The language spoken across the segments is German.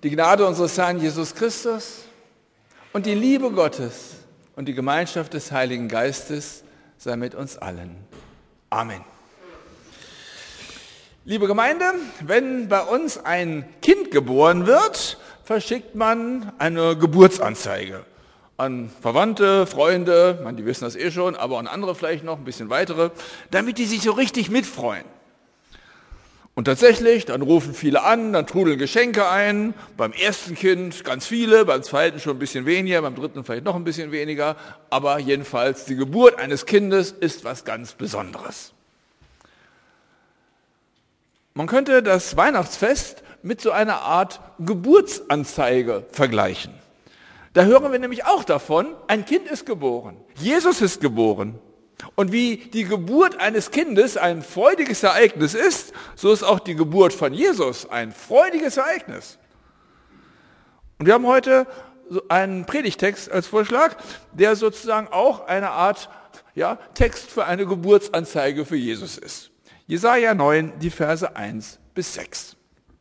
Die Gnade unseres Herrn Jesus Christus und die Liebe Gottes und die Gemeinschaft des Heiligen Geistes sei mit uns allen. Amen. Liebe Gemeinde, wenn bei uns ein Kind geboren wird, verschickt man eine Geburtsanzeige an Verwandte, Freunde, die wissen das schon, aber an andere vielleicht noch, ein bisschen weitere, damit die sich so richtig mitfreuen. Und tatsächlich, dann rufen viele an, dann trudeln Geschenke ein, beim ersten Kind ganz viele, beim zweiten schon ein bisschen weniger, beim dritten vielleicht noch ein bisschen weniger, aber jedenfalls die Geburt eines Kindes ist was ganz Besonderes. Man könnte das Weihnachtsfest mit so einer Art Geburtsanzeige vergleichen. Da hören wir nämlich auch davon, ein Kind ist geboren, Jesus ist geboren. Und wie die Geburt eines Kindes ein freudiges Ereignis ist, so ist auch die Geburt von Jesus ein freudiges Ereignis. Und wir haben heute so einen Predigtext als Vorschlag, der sozusagen auch eine Art Text für eine Geburtsanzeige für Jesus ist. Jesaja 9, die Verse 1 bis 6.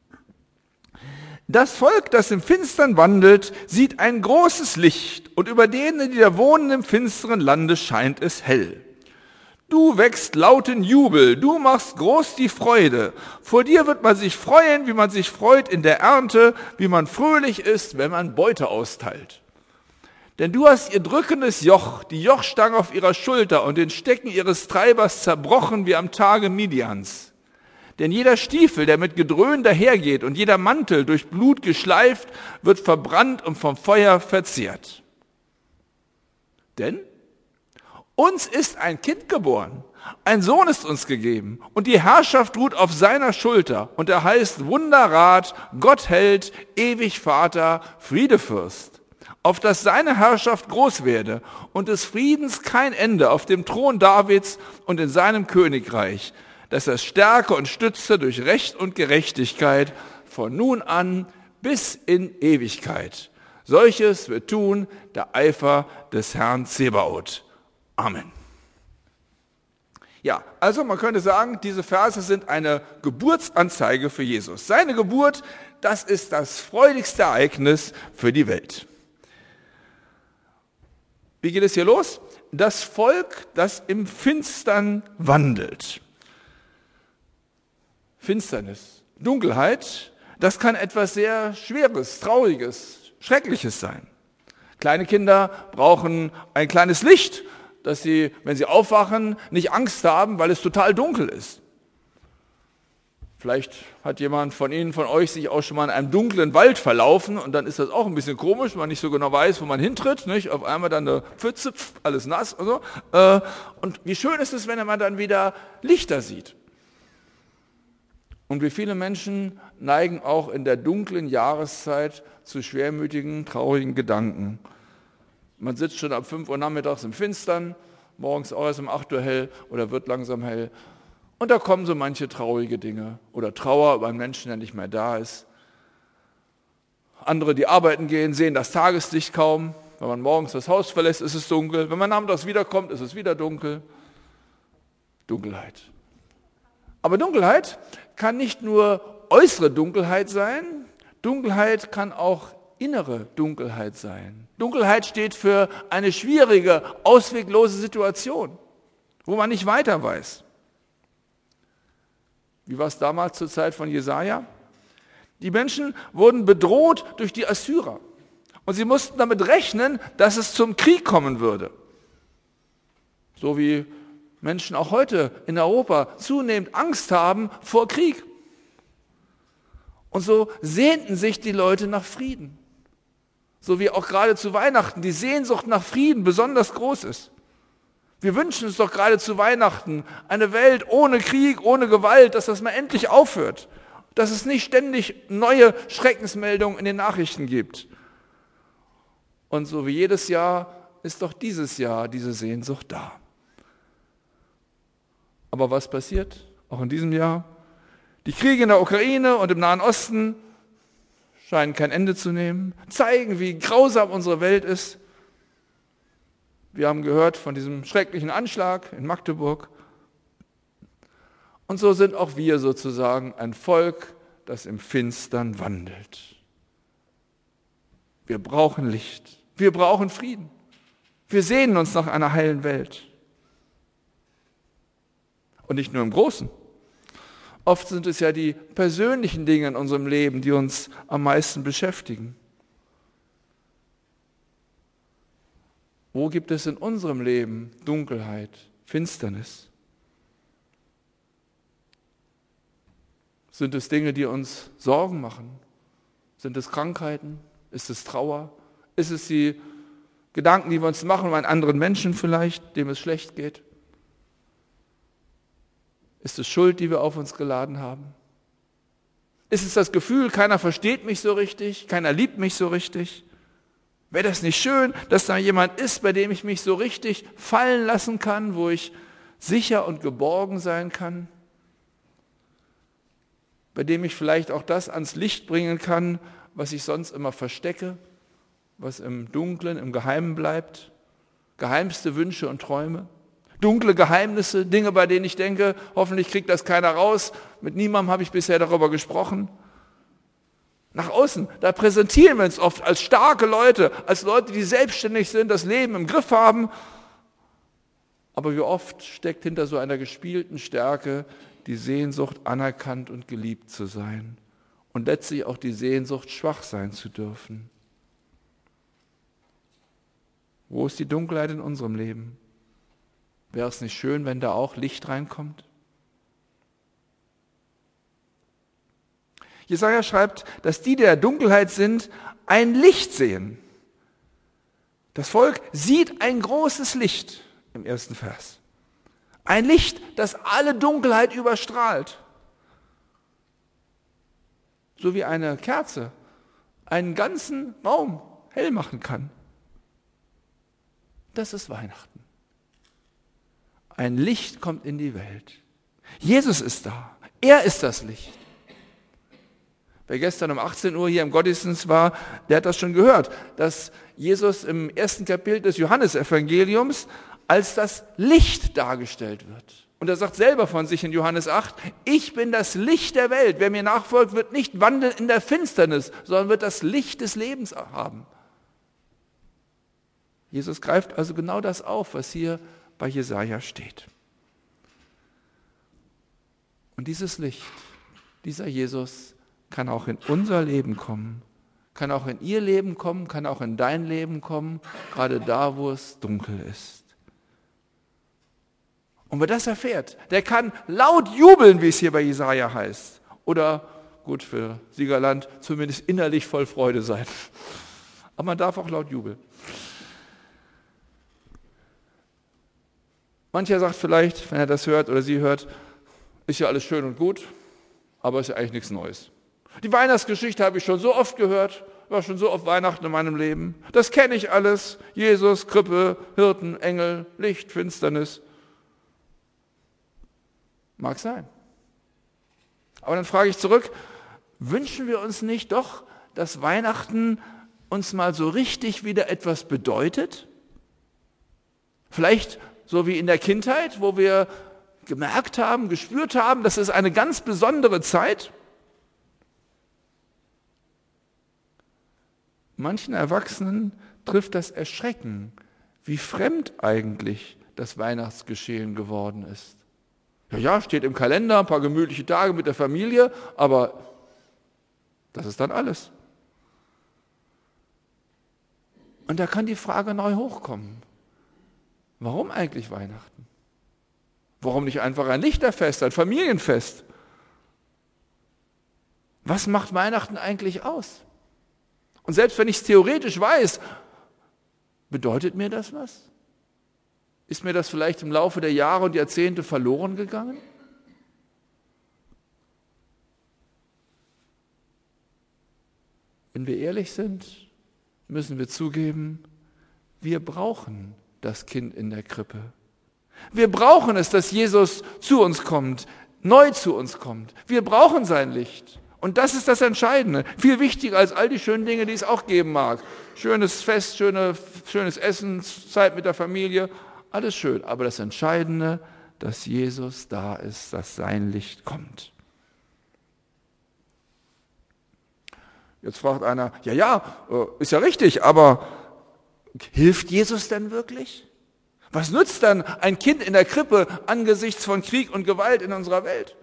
Das Volk, das im Finstern wandelt, sieht ein großes Licht, und über denen, die da wohnen im finsteren Lande, scheint es hell. Du wächst lauten Jubel, du machst groß die Freude. Vor dir wird man sich freuen, wie man sich freut in der Ernte, wie man fröhlich ist, wenn man Beute austeilt. Denn du hast ihr drückendes Joch, die Jochstange auf ihrer Schulter und den Stecken ihres Treibers zerbrochen wie am Tage Midians. Denn jeder Stiefel, der mit Gedröhn dahergeht, und jeder Mantel durch Blut geschleift, wird verbrannt und vom Feuer verzehrt. Denn uns ist ein Kind geboren, ein Sohn ist uns gegeben, und die Herrschaft ruht auf seiner Schulter, und er heißt Wunderrat, Gottheld, ewig Vater, Friedefürst. Auf dass seine Herrschaft groß werde und des Friedens kein Ende auf dem Thron Davids und in seinem Königreich, dass er stärke und stütze durch Recht und Gerechtigkeit von nun an bis in Ewigkeit. Solches wird tun der Eifer des Herrn Zebaoth. Amen. Ja, also man könnte sagen, diese Verse sind eine Geburtsanzeige für Jesus. Seine Geburt, das ist das freudigste Ereignis für die Welt. Wie geht es hier los? Das Volk, das im Finstern wandelt. Finsternis, Dunkelheit, das kann etwas sehr Schweres, Trauriges, Schreckliches sein. Kleine Kinder brauchen ein kleines Licht, dass sie, wenn sie aufwachen, nicht Angst haben, weil es total dunkel ist. Vielleicht hat jemand von Ihnen, von euch, sich auch schon mal in einem dunklen Wald verlaufen, und dann ist das auch ein bisschen komisch, wenn man nicht so genau weiß, wo man hintritt, nicht? Auf einmal dann eine Pfütze, alles nass und so. Und wie schön ist es, wenn man dann wieder Lichter sieht. Und wie viele Menschen neigen auch in der dunklen Jahreszeit zu schwermütigen, traurigen Gedanken. Man sitzt schon ab 5 Uhr nachmittags im Finstern, morgens auch erst um 8 Uhr hell oder wird langsam hell. Und da kommen so manche traurige Dinge oder Trauer über einen Menschen, der nicht mehr da ist. Andere, die arbeiten gehen, sehen das Tageslicht kaum. Wenn man morgens das Haus verlässt, ist es dunkel. Wenn man nachmittags wiederkommt, ist es wieder dunkel. Dunkelheit. Aber Dunkelheit kann nicht nur äußere Dunkelheit sein, Dunkelheit kann auch innere Dunkelheit sein. Dunkelheit steht für eine schwierige, ausweglose Situation, wo man nicht weiter weiß. Wie war es damals zur Zeit von Jesaja? Die Menschen wurden bedroht durch die Assyrer. Und sie mussten damit rechnen, dass es zum Krieg kommen würde. So wie Menschen auch heute in Europa zunehmend Angst haben vor Krieg. Und so sehnten sich die Leute nach Frieden. So wie auch gerade zu Weihnachten die Sehnsucht nach Frieden besonders groß ist. Wir wünschen uns doch gerade zu Weihnachten eine Welt ohne Krieg, ohne Gewalt, dass das mal endlich aufhört. Dass es nicht ständig neue Schreckensmeldungen in den Nachrichten gibt. Und so wie jedes Jahr ist doch dieses Jahr diese Sehnsucht da. Aber was passiert? Auch in diesem Jahr? Die Kriege in der Ukraine und im Nahen Osten scheinen kein Ende zu nehmen, zeigen, wie grausam unsere Welt ist. Wir haben gehört von diesem schrecklichen Anschlag in Magdeburg. Und so sind auch wir sozusagen ein Volk, das im Finstern wandelt. Wir brauchen Licht. Wir brauchen Frieden. Wir sehnen uns nach einer heilen Welt. Und nicht nur im Großen. Oft sind es ja die persönlichen Dinge in unserem Leben, die uns am meisten beschäftigen. Wo gibt es in unserem Leben Dunkelheit, Finsternis? Sind es Dinge, die uns Sorgen machen? Sind es Krankheiten? Ist es Trauer? Ist es die Gedanken, die wir uns machen um einen anderen Menschen vielleicht, dem es schlecht geht? Ist es Schuld, die wir auf uns geladen haben? Ist es das Gefühl, keiner versteht mich so richtig, keiner liebt mich so richtig? Wäre das nicht schön, dass da jemand ist, bei dem ich mich so richtig fallen lassen kann, wo ich sicher und geborgen sein kann? Bei dem ich vielleicht auch das ans Licht bringen kann, was ich sonst immer verstecke, was im Dunklen, im Geheimen bleibt? Geheimste Wünsche und Träume? Dunkle Geheimnisse, Dinge, bei denen ich denke, hoffentlich kriegt das keiner raus. Mit niemandem habe ich bisher darüber gesprochen. Nach außen, da präsentieren wir uns oft als starke Leute, als Leute, die selbstständig sind, das Leben im Griff haben. Aber wie oft steckt hinter so einer gespielten Stärke die Sehnsucht, anerkannt und geliebt zu sein. Und letztlich auch die Sehnsucht, schwach sein zu dürfen. Wo ist die Dunkelheit in unserem Leben? Wäre es nicht schön, wenn da auch Licht reinkommt? Jesaja schreibt, dass die, die der Dunkelheit sind, ein Licht sehen. Das Volk sieht ein großes Licht im ersten Vers. Ein Licht, das alle Dunkelheit überstrahlt. So wie eine Kerze einen ganzen Raum hell machen kann. Das ist Weihnachten. Ein Licht kommt in die Welt. Jesus ist da. Er ist das Licht. Wer gestern um 18 Uhr hier im Gottesdienst war, der hat das schon gehört, dass Jesus im ersten Kapitel des Johannesevangeliums als das Licht dargestellt wird. Und er sagt selber von sich in Johannes 8, ich bin das Licht der Welt. Wer mir nachfolgt, wird nicht wandeln in der Finsternis, sondern wird das Licht des Lebens haben. Jesus greift also genau das auf, was hier bei Jesaja steht. Und dieses Licht, dieser Jesus, kann auch in unser Leben kommen, kann auch in ihr Leben kommen, kann auch in dein Leben kommen, gerade da, wo es dunkel ist. Und wer das erfährt, der kann laut jubeln, wie es hier bei Jesaja heißt. Oder, gut für Siegerland, zumindest innerlich voll Freude sein. Aber man darf auch laut jubeln. Mancher sagt vielleicht, wenn er das hört oder sie hört, ist ja alles schön und gut, aber ist ja eigentlich nichts Neues. Die Weihnachtsgeschichte habe ich schon so oft gehört, war schon so oft Weihnachten in meinem Leben. Das kenne ich alles. Jesus, Krippe, Hirten, Engel, Licht, Finsternis. Mag sein. Aber dann frage ich zurück, wünschen wir uns nicht doch, dass Weihnachten uns mal so richtig wieder etwas bedeutet? Vielleicht so wie in der Kindheit, wo wir gemerkt haben, gespürt haben, das ist eine ganz besondere Zeit. Manchen Erwachsenen trifft das Erschrecken, wie fremd eigentlich das Weihnachtsgeschehen geworden ist. Ja, steht im Kalender, ein paar gemütliche Tage mit der Familie, aber das ist dann alles. Und da kann die Frage neu hochkommen. Warum eigentlich Weihnachten? Warum nicht einfach ein Lichterfest, ein Familienfest? Was macht Weihnachten eigentlich aus? Und selbst wenn ich es theoretisch weiß, bedeutet mir das was? Ist mir das vielleicht im Laufe der Jahre und Jahrzehnte verloren gegangen? Wenn wir ehrlich sind, müssen wir zugeben, wir brauchen das Kind in der Krippe. Wir brauchen es, dass Jesus zu uns kommt, neu zu uns kommt. Wir brauchen sein Licht. Und das ist das Entscheidende. Viel wichtiger als all die schönen Dinge, die es auch geben mag. Schönes Fest, schönes Essen, Zeit mit der Familie, alles schön. Aber das Entscheidende, dass Jesus da ist, dass sein Licht kommt. Jetzt fragt einer, ist ja richtig, aber hilft Jesus denn wirklich? Was nützt dann ein Kind in der Krippe angesichts von Krieg und Gewalt in unserer Welt?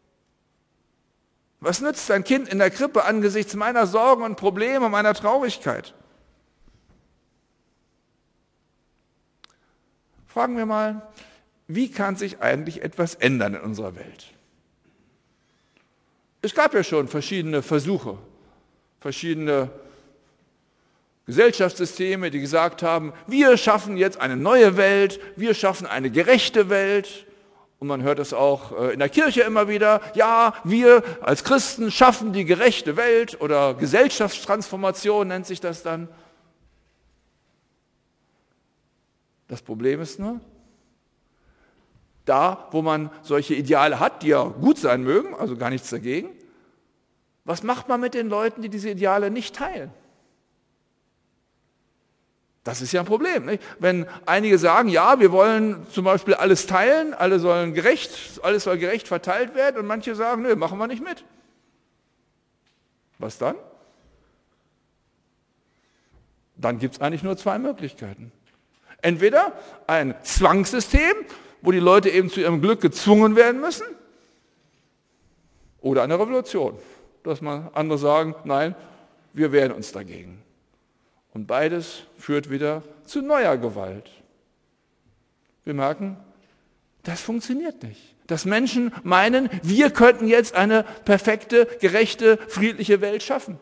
Was nützt ein Kind in der Krippe angesichts meiner Sorgen und Probleme, meiner Traurigkeit? Fragen wir mal, wie kann sich eigentlich etwas ändern in unserer Welt? Es gab ja schon verschiedene Versuche, verschiedene Gesellschaftssysteme, die gesagt haben, wir schaffen jetzt eine neue Welt, wir schaffen eine gerechte Welt. Und man hört es auch in der Kirche immer wieder, ja, wir als Christen schaffen die gerechte Welt oder Gesellschaftstransformation nennt sich das dann. Das Problem ist nur, da, wo man solche Ideale hat, die ja gut sein mögen, also gar nichts dagegen, was macht man mit den Leuten, die diese Ideale nicht teilen? Das ist ja ein Problem, nicht? Wenn einige sagen, ja, wir wollen zum Beispiel alles teilen, alles soll gerecht verteilt werden und manche sagen, nö, machen wir nicht mit. Was dann? Dann gibt es eigentlich nur zwei Möglichkeiten. Entweder ein Zwangssystem, wo die Leute eben zu ihrem Glück gezwungen werden müssen, oder eine Revolution, dass andere sagen, nein, wir wehren uns dagegen. Und beides führt wieder zu neuer Gewalt. Wir merken, das funktioniert nicht. Dass Menschen meinen, wir könnten jetzt eine perfekte, gerechte, friedliche Welt schaffen.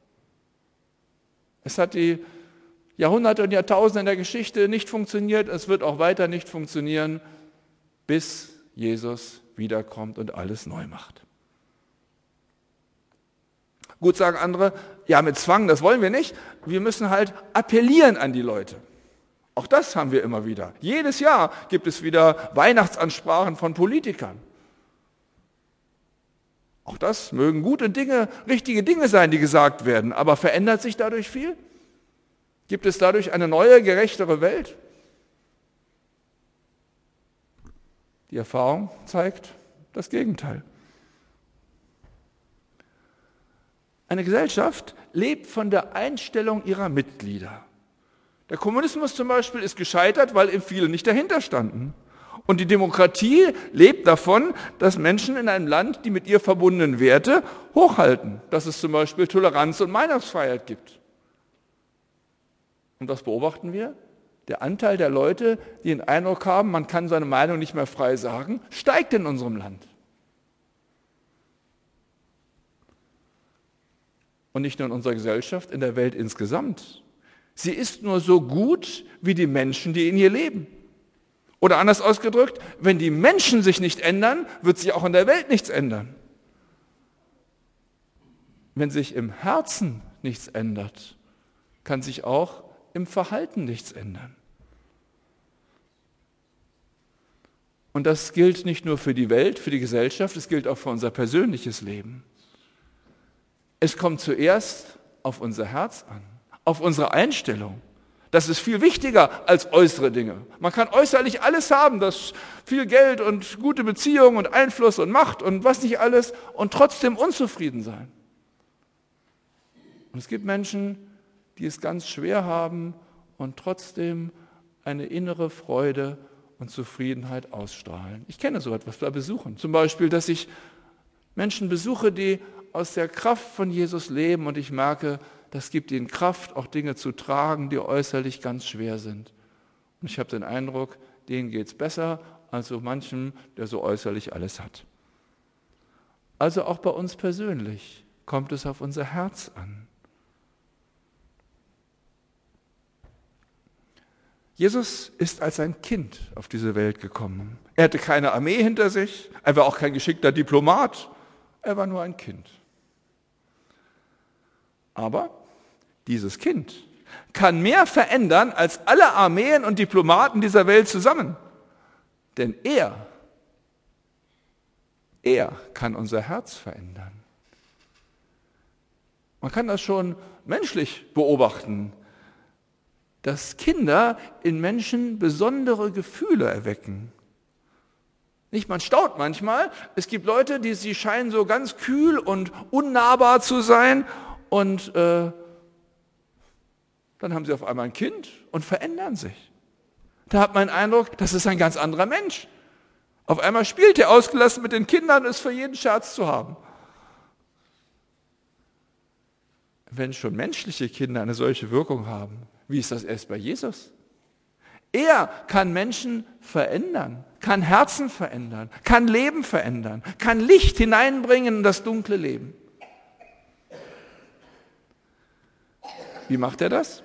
Es hat die Jahrhunderte und Jahrtausende in der Geschichte nicht funktioniert, es wird auch weiter nicht funktionieren, bis Jesus wiederkommt und alles neu macht. Gut, sagen andere, ja, mit Zwang, das wollen wir nicht. Wir müssen halt appellieren an die Leute. Auch das haben wir immer wieder. Jedes Jahr gibt es wieder Weihnachtsansprachen von Politikern. Auch das mögen gute Dinge, richtige Dinge sein, die gesagt werden, aber verändert sich dadurch viel? Gibt es dadurch eine neue, gerechtere Welt? Die Erfahrung zeigt das Gegenteil. Eine Gesellschaft lebt von der Einstellung ihrer Mitglieder. Der Kommunismus zum Beispiel ist gescheitert, weil eben viele nicht dahinter standen. Und die Demokratie lebt davon, dass Menschen in einem Land die mit ihr verbundenen Werte hochhalten. Dass es zum Beispiel Toleranz und Meinungsfreiheit gibt. Und was beobachten wir? Der Anteil der Leute, die den Eindruck haben, man kann seine Meinung nicht mehr frei sagen, steigt in unserem Land. Und nicht nur in unserer Gesellschaft, in der Welt insgesamt. Sie ist nur so gut wie die Menschen, die in ihr leben. Oder anders ausgedrückt, wenn die Menschen sich nicht ändern, wird sich auch in der Welt nichts ändern. Wenn sich im Herzen nichts ändert, kann sich auch im Verhalten nichts ändern. Und das gilt nicht nur für die Welt, für die Gesellschaft, es gilt auch für unser persönliches Leben. Es kommt zuerst auf unser Herz an, auf unsere Einstellung. Das ist viel wichtiger als äußere Dinge. Man kann äußerlich alles haben, das viel Geld und gute Beziehungen und Einfluss und Macht und was nicht alles und trotzdem unzufrieden sein. Und es gibt Menschen, die es ganz schwer haben und trotzdem eine innere Freude und Zufriedenheit ausstrahlen. Ich kenne so etwas bei Besuchen. Zum Beispiel, dass ich Menschen besuche, die aus der Kraft von Jesus leben und ich merke, das gibt ihnen Kraft, auch Dinge zu tragen, die äußerlich ganz schwer sind. Und ich habe den Eindruck, denen geht es besser als so manchem, der so äußerlich alles hat. Also auch bei uns persönlich kommt es auf unser Herz an. Jesus ist als ein Kind auf diese Welt gekommen. Er hatte keine Armee hinter sich, er war auch kein geschickter Diplomat, er war nur ein Kind. Aber dieses Kind kann mehr verändern als alle Armeen und Diplomaten dieser Welt zusammen. Denn er kann unser Herz verändern. Man kann das schon menschlich beobachten, dass Kinder in Menschen besondere Gefühle erwecken. Nicht, man staunt manchmal, es gibt Leute, sie scheinen so ganz kühl und unnahbar zu sein und dann haben sie auf einmal ein Kind und verändern sich. Da hat man den Eindruck, das ist ein ganz anderer Mensch. Auf einmal spielt er ausgelassen mit den Kindern und ist für jeden Scherz zu haben. Wenn schon menschliche Kinder eine solche Wirkung haben, wie ist das erst bei Jesus? Er kann Menschen verändern, kann Herzen verändern, kann Leben verändern, kann Licht hineinbringen in das dunkle Leben. Wie macht er das?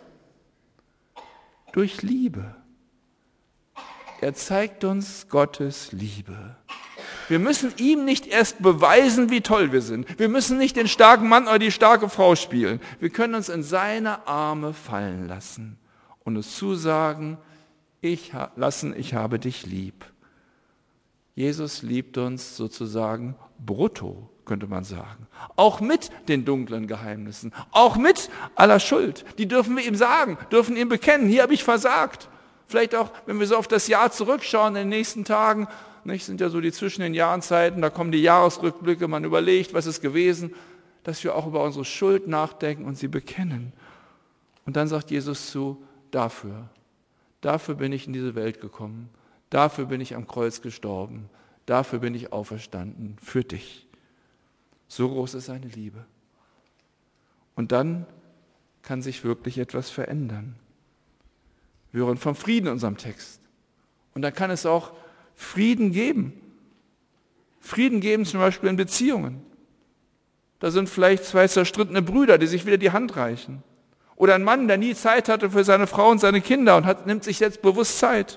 Durch Liebe. Er zeigt uns Gottes Liebe. Wir müssen ihm nicht erst beweisen, wie toll wir sind. Wir müssen nicht den starken Mann oder die starke Frau spielen. Wir können uns in seine Arme fallen lassen und uns zusagen, ich habe dich lieb. Jesus liebt uns sozusagen brutto, könnte man sagen. Auch mit den dunklen Geheimnissen, auch mit aller Schuld. Die dürfen wir ihm sagen, dürfen ihm bekennen, hier habe ich versagt. Vielleicht auch, wenn wir so auf das Jahr zurückschauen in den nächsten Tagen, nicht, sind ja so die zwischen den Jahrenzeiten, da kommen die Jahresrückblicke, man überlegt, was ist gewesen, dass wir auch über unsere Schuld nachdenken und sie bekennen. Und dann sagt Jesus zu, dafür bin ich in diese Welt gekommen, dafür bin ich am Kreuz gestorben, dafür bin ich auferstanden, für dich. So groß ist seine Liebe. Und dann kann sich wirklich etwas verändern. Wir hören vom Frieden in unserem Text. Und dann kann es auch Frieden geben. Frieden geben zum Beispiel in Beziehungen. Da sind vielleicht zwei zerstrittene Brüder, die sich wieder die Hand reichen. Oder ein Mann, der nie Zeit hatte für seine Frau und seine Kinder und nimmt sich jetzt bewusst Zeit.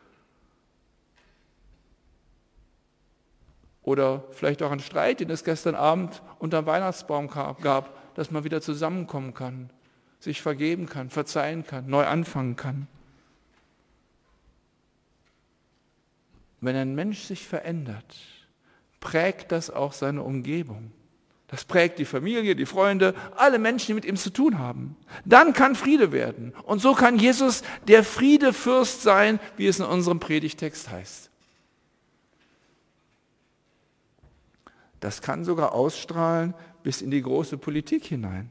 Oder vielleicht auch ein Streit, den es gestern Abend unter dem Weihnachtsbaum gab, dass man wieder zusammenkommen kann, sich vergeben kann, verzeihen kann, neu anfangen kann. Wenn ein Mensch sich verändert, prägt das auch seine Umgebung. Das prägt die Familie, die Freunde, alle Menschen, die mit ihm zu tun haben. Dann kann Friede werden. Und so kann Jesus der Friedefürst sein, wie es in unserem Predigtext heißt. Das kann sogar ausstrahlen bis in die große Politik hinein.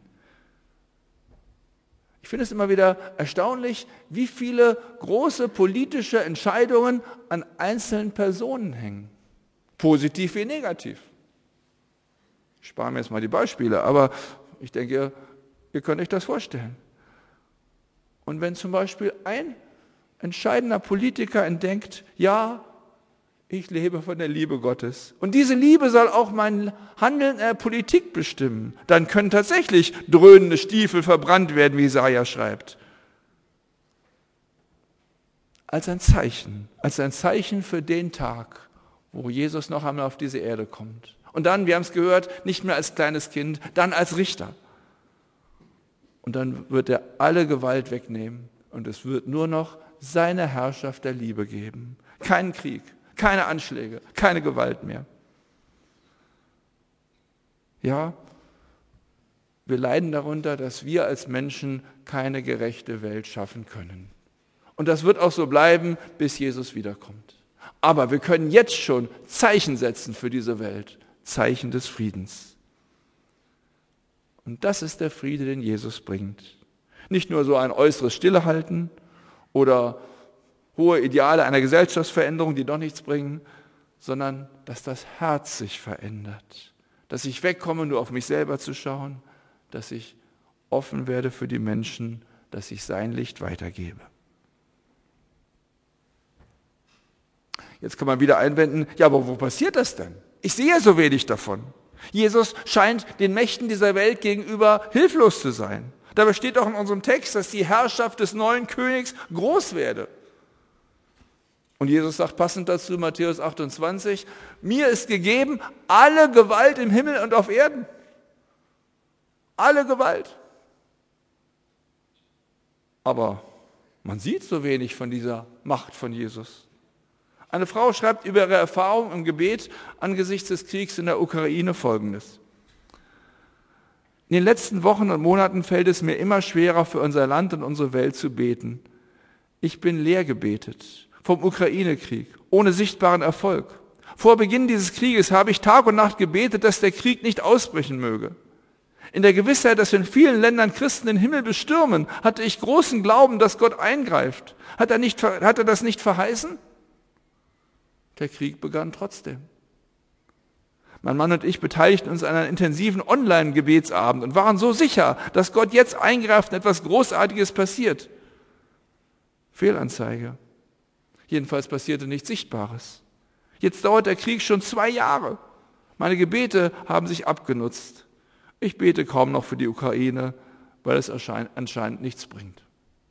Ich finde es immer wieder erstaunlich, wie viele große politische Entscheidungen an einzelnen Personen hängen. Positiv wie negativ. Ich spare mir jetzt mal die Beispiele, aber ich denke, ihr könnt euch das vorstellen. Und wenn zum Beispiel ein entscheidender Politiker entdeckt, ja, ich lebe von der Liebe Gottes. Und diese Liebe soll auch mein Handeln in der Politik bestimmen. Dann können tatsächlich dröhnende Stiefel verbrannt werden, wie Jesaja schreibt. Als ein Zeichen für den Tag, wo Jesus noch einmal auf diese Erde kommt. Und dann, wir haben es gehört, nicht mehr als kleines Kind, dann als Richter. Und dann wird er alle Gewalt wegnehmen und es wird nur noch seine Herrschaft der Liebe geben. Keinen Krieg. Keine Anschläge, keine Gewalt mehr. Ja, wir leiden darunter, dass wir als Menschen keine gerechte Welt schaffen können. Und das wird auch so bleiben, bis Jesus wiederkommt. Aber wir können jetzt schon Zeichen setzen für diese Welt, Zeichen des Friedens. Und das ist der Friede, den Jesus bringt. Nicht nur so ein äußeres Stillehalten oder hohe Ideale einer Gesellschaftsveränderung, die doch nichts bringen, sondern dass das Herz sich verändert. Dass ich wegkomme, nur auf mich selber zu schauen, dass ich offen werde für die Menschen, dass ich sein Licht weitergebe. Jetzt kann man wieder einwenden, ja, aber wo passiert das denn? Ich sehe so wenig davon. Jesus scheint den Mächten dieser Welt gegenüber hilflos zu sein. Dabei steht auch in unserem Text, dass die Herrschaft des neuen Königs groß werde. Und Jesus sagt passend dazu, Matthäus 28, mir ist gegeben alle Gewalt im Himmel und auf Erden. Alle Gewalt. Aber man sieht so wenig von dieser Macht von Jesus. Eine Frau schreibt über ihre Erfahrung im Gebet angesichts des Kriegs in der Ukraine Folgendes. In den letzten Wochen und Monaten fällt es mir immer schwerer, für unser Land und unsere Welt zu beten. Ich bin leer gebetet. Vom Ukraine-Krieg, ohne sichtbaren Erfolg. Vor Beginn dieses Krieges habe ich Tag und Nacht gebetet, dass der Krieg nicht ausbrechen möge. In der Gewissheit, dass in vielen Ländern Christen den Himmel bestürmen, hatte ich großen Glauben, dass Gott eingreift. Hat er das nicht verheißen? Der Krieg begann trotzdem. Mein Mann und ich beteiligten uns an einem intensiven Online-Gebetsabend und waren so sicher, dass Gott jetzt eingreift und etwas Großartiges passiert. Fehlanzeige. Jedenfalls passierte nichts Sichtbares. Jetzt dauert der Krieg schon 2 Jahre. Meine Gebete haben sich abgenutzt. Ich bete kaum noch für die Ukraine, weil es anscheinend nichts bringt.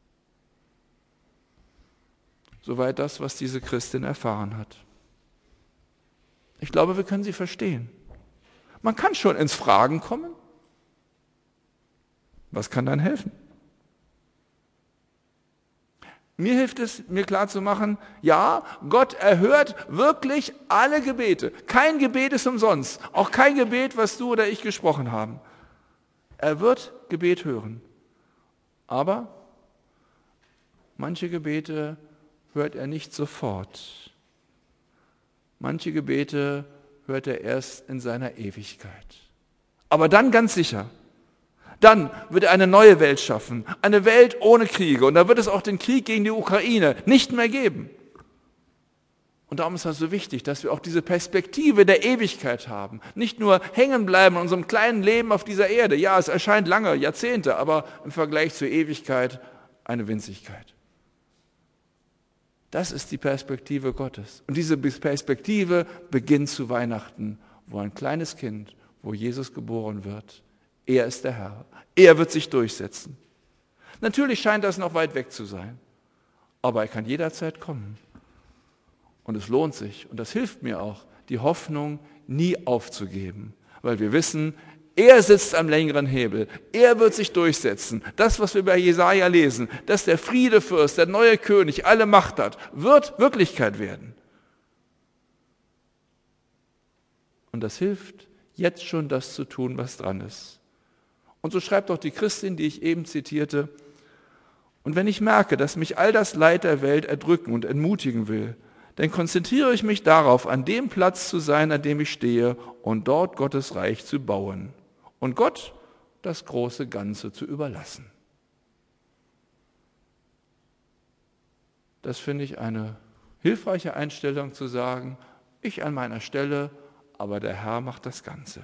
Soweit das, was diese Christin erfahren hat. Ich glaube, wir können sie verstehen. Man kann schon ins Fragen kommen. Was kann dann helfen? Mir hilft es, mir klarzumachen, ja, Gott erhört wirklich alle Gebete. Kein Gebet ist umsonst. Auch kein Gebet, was du oder ich gesprochen haben. Er wird Gebet hören. Aber manche Gebete hört er nicht sofort. Manche Gebete hört er erst in seiner Ewigkeit. Aber dann ganz sicher. Dann wird er eine neue Welt schaffen, eine Welt ohne Kriege. Und da wird es auch den Krieg gegen die Ukraine nicht mehr geben. Und darum ist das so wichtig, dass wir auch diese Perspektive der Ewigkeit haben. Nicht nur hängen bleiben in unserem kleinen Leben auf dieser Erde. Ja, es erscheint lange, Jahrzehnte, aber im Vergleich zur Ewigkeit eine Winzigkeit. Das ist die Perspektive Gottes. Und diese Perspektive beginnt zu Weihnachten, wo ein kleines Kind, wo Jesus geboren wird. Er ist der Herr. Er wird sich durchsetzen. Natürlich scheint das noch weit weg zu sein, aber er kann jederzeit kommen. Und es lohnt sich, und das hilft mir auch, die Hoffnung nie aufzugeben, weil wir wissen, er sitzt am längeren Hebel, er wird sich durchsetzen. Das, was wir bei Jesaja lesen, dass der Friedefürst, der neue König, alle Macht hat, wird Wirklichkeit werden. Und das hilft, jetzt schon das zu tun, was dran ist. Und so schreibt auch die Christin, die ich eben zitierte, und wenn ich merke, dass mich all das Leid der Welt erdrücken und entmutigen will, dann konzentriere ich mich darauf, an dem Platz zu sein, an dem ich stehe und dort Gottes Reich zu bauen und Gott das große Ganze zu überlassen. Das finde ich eine hilfreiche Einstellung zu sagen, ich an meiner Stelle, aber der Herr macht das Ganze.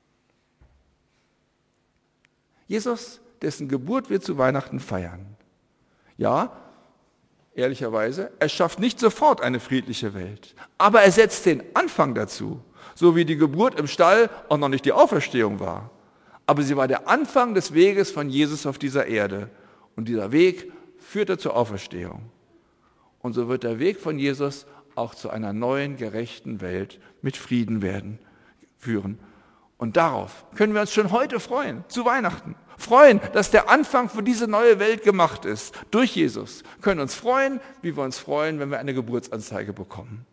Jesus, dessen Geburt wir zu Weihnachten feiern. Ja, ehrlicherweise, er schafft nicht sofort eine friedliche Welt, aber er setzt den Anfang dazu, so wie die Geburt im Stall auch noch nicht die Auferstehung war. Aber sie war der Anfang des Weges von Jesus auf dieser Erde. Und dieser Weg führte zur Auferstehung. Und so wird der Weg von Jesus auch zu einer neuen, gerechten Welt mit Frieden führen. Und darauf können wir uns schon heute freuen, zu Weihnachten. Freuen, dass der Anfang für diese neue Welt gemacht ist, durch Jesus. Wir können uns freuen, wie wir uns freuen, wenn wir eine Geburtsanzeige bekommen.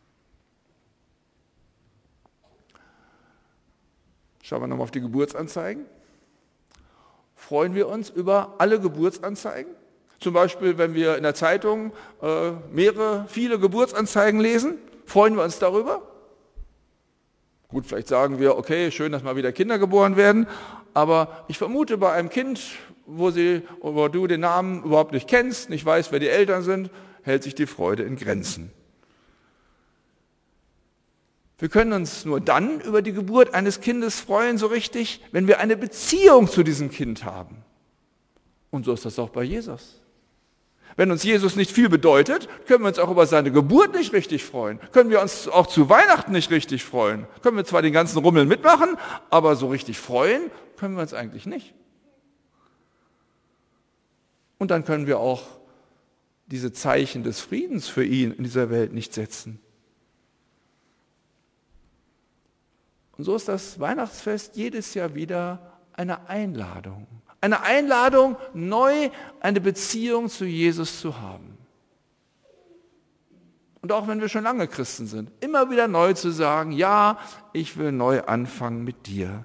Schauen wir nochmal auf die Geburtsanzeigen. Freuen wir uns über alle Geburtsanzeigen? Zum Beispiel, wenn wir in der Zeitung viele Geburtsanzeigen lesen, freuen wir uns darüber? Gut, vielleicht sagen wir, okay, schön, dass mal wieder Kinder geboren werden, aber ich vermute, bei einem Kind, wo du den Namen überhaupt nicht kennst, nicht weißt, wer die Eltern sind, hält sich die Freude in Grenzen. Wir können uns nur dann über die Geburt eines Kindes freuen, so richtig, wenn wir eine Beziehung zu diesem Kind haben. Und so ist das auch bei Jesus. Wenn uns Jesus nicht viel bedeutet, können wir uns auch über seine Geburt nicht richtig freuen. Können wir uns auch zu Weihnachten nicht richtig freuen. Können wir zwar den ganzen Rummel mitmachen, aber so richtig freuen können wir uns eigentlich nicht. Und dann können wir auch diese Zeichen des Friedens für ihn in dieser Welt nicht setzen. Und so ist das Weihnachtsfest jedes Jahr wieder eine Einladung. Eine Einladung, neu eine Beziehung zu Jesus zu haben. Und auch wenn wir schon lange Christen sind, immer wieder neu zu sagen, ja, ich will neu anfangen mit dir.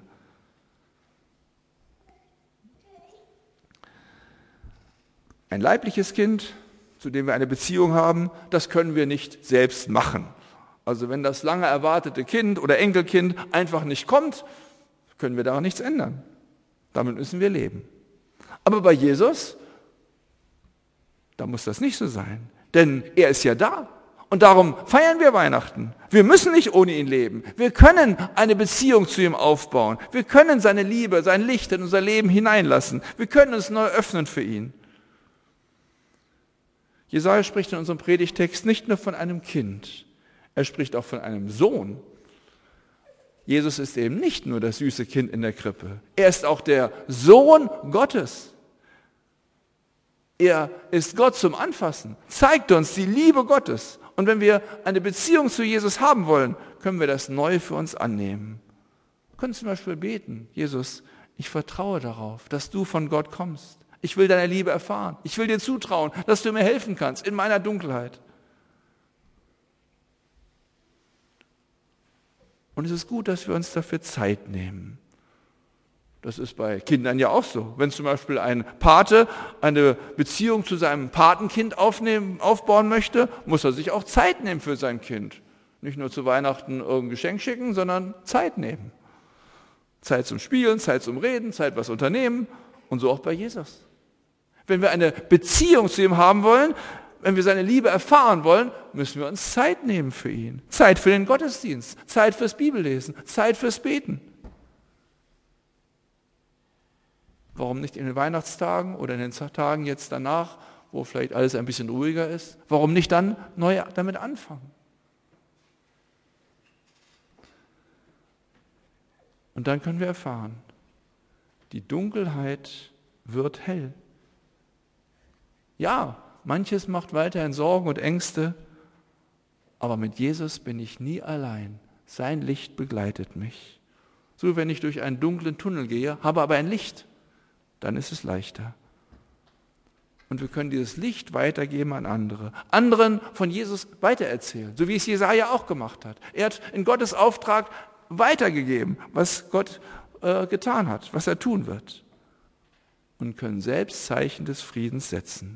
Ein leibliches Kind, zu dem wir eine Beziehung haben, das können wir nicht selbst machen. Also wenn das lange erwartete Kind oder Enkelkind einfach nicht kommt, können wir daran nichts ändern. Damit müssen wir leben. Aber bei Jesus, da muss das nicht so sein. Denn er ist ja da. Und darum feiern wir Weihnachten. Wir müssen nicht ohne ihn leben. Wir können eine Beziehung zu ihm aufbauen. Wir können seine Liebe, sein Licht in unser Leben hineinlassen. Wir können uns neu öffnen für ihn. Jesaja spricht in unserem Predigtext nicht nur von einem Kind, er spricht auch von einem Sohn. Jesus ist eben nicht nur das süße Kind in der Krippe, er ist auch der Sohn Gottes. Er ist Gott zum Anfassen, zeigt uns die Liebe Gottes. Und wenn wir eine Beziehung zu Jesus haben wollen, können wir das neu für uns annehmen. Wir können zum Beispiel beten: Jesus, ich vertraue darauf, dass du von Gott kommst. Ich will deine Liebe erfahren. Ich will dir zutrauen, dass du mir helfen kannst in meiner Dunkelheit. Und es ist gut, dass wir uns dafür Zeit nehmen. Das ist bei Kindern ja auch so. Wenn zum Beispiel ein Pate eine Beziehung zu seinem Patenkind aufbauen möchte, muss er sich auch Zeit nehmen für sein Kind. Nicht nur zu Weihnachten irgendein Geschenk schicken, sondern Zeit nehmen. Zeit zum Spielen, Zeit zum Reden, Zeit was unternehmen und so auch bei Jesus. Wenn wir eine Beziehung zu ihm haben wollen, wenn wir seine Liebe erfahren wollen, müssen wir uns Zeit nehmen für ihn. Zeit für den Gottesdienst, Zeit fürs Bibellesen, Zeit fürs Beten. Warum nicht in den Weihnachtstagen oder in den Tagen jetzt danach, wo vielleicht alles ein bisschen ruhiger ist? Warum nicht dann neu damit anfangen? Und dann können wir erfahren, die Dunkelheit wird hell. Ja, manches macht weiterhin Sorgen und Ängste, aber mit Jesus bin ich nie allein. Sein Licht begleitet mich. So, wenn ich durch einen dunklen Tunnel gehe, habe aber ein Licht, dann ist es leichter. Und wir können dieses Licht weitergeben an andere. Anderen von Jesus weitererzählen, so wie es Jesaja auch gemacht hat. Er hat in Gottes Auftrag weitergegeben, was Gott getan hat, was er tun wird. Und können selbst Zeichen des Friedens setzen.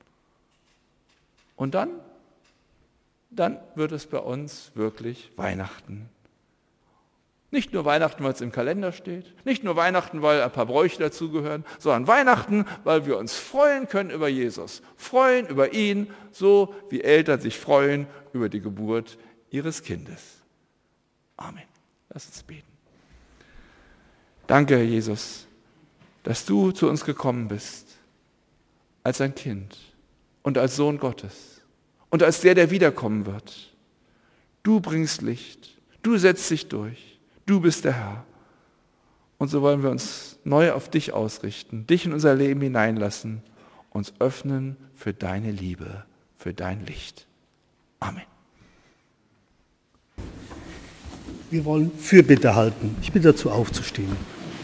Und dann wird es bei uns wirklich Weihnachten. Nicht nur Weihnachten, weil es im Kalender steht, nicht nur Weihnachten, weil ein paar Bräuche dazugehören, sondern Weihnachten, weil wir uns freuen können über Jesus, freuen über ihn, so wie Eltern sich freuen über die Geburt ihres Kindes. Amen. Lass uns beten. Danke, Herr Jesus, dass du zu uns gekommen bist, als ein Kind und als Sohn Gottes und als der wiederkommen wird. Du bringst Licht, du setzt dich durch. Du bist der Herr. Und so wollen wir uns neu auf dich ausrichten, dich in unser Leben hineinlassen, uns öffnen für deine Liebe, für dein Licht. Amen. Wir wollen Fürbitte halten. Ich bitte dazu aufzustehen.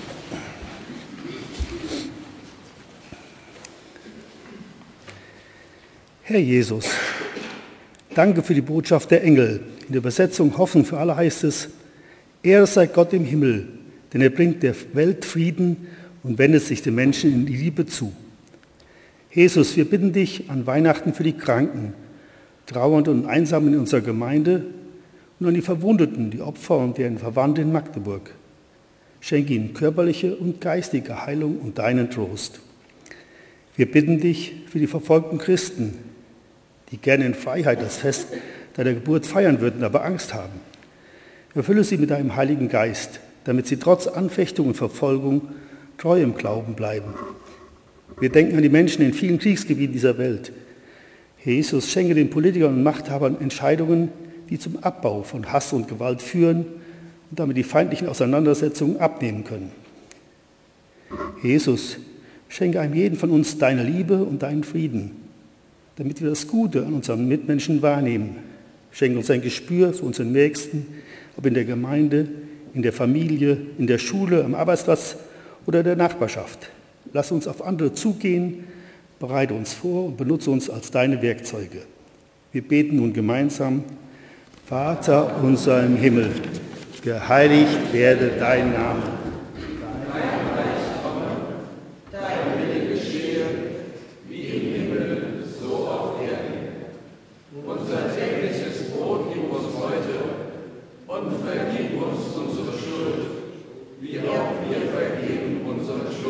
Herr Jesus, danke für die Botschaft der Engel. In der Übersetzung Hoffen für alle heißt es: Ehre sei Gott im Himmel, denn er bringt der Welt Frieden und wendet sich den Menschen in die Liebe zu. Jesus, wir bitten dich an Weihnachten für die Kranken, Trauernden und Einsamen in unserer Gemeinde und an die Verwundeten, die Opfer und deren Verwandte in Magdeburg. Schenke ihnen körperliche und geistige Heilung und deinen Trost. Wir bitten dich für die verfolgten Christen, die gerne in Freiheit das Fest deiner Geburt feiern würden, aber Angst haben. Erfülle sie mit deinem Heiligen Geist, damit sie trotz Anfechtung und Verfolgung treu im Glauben bleiben. Wir denken an die Menschen in vielen Kriegsgebieten dieser Welt. Herr Jesus, schenke den Politikern und Machthabern Entscheidungen, die zum Abbau von Hass und Gewalt führen und damit die feindlichen Auseinandersetzungen abnehmen können. Herr Jesus, schenke einem jeden von uns deine Liebe und deinen Frieden, damit wir das Gute an unseren Mitmenschen wahrnehmen. Schenke uns ein Gespür für unseren Nächsten, ob in der Gemeinde, in der Familie, in der Schule, am Arbeitsplatz oder der Nachbarschaft. Lass uns auf andere zugehen, bereite uns vor und benutze uns als deine Werkzeuge. Wir beten nun gemeinsam: Vater unser im Himmel, geheiligt werde dein Name. Dein Reich komme, dein Wille geschehe, wie im Himmel, so auf Erden. Unser tägliches Brot gib uns heute und vergib uns unsere Schuld, wie auch wir vergeben unseren Schuldigern.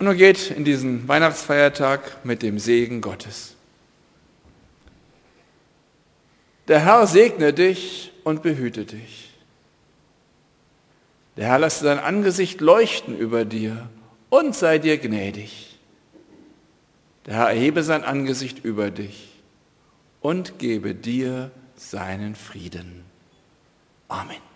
Und nun geht in diesen Weihnachtsfeiertag mit dem Segen Gottes. Der Herr segne dich und behüte dich. Der Herr lasse sein Angesicht leuchten über dir und sei dir gnädig. Der Herr erhebe sein Angesicht über dich und gebe dir seinen Frieden. Amen.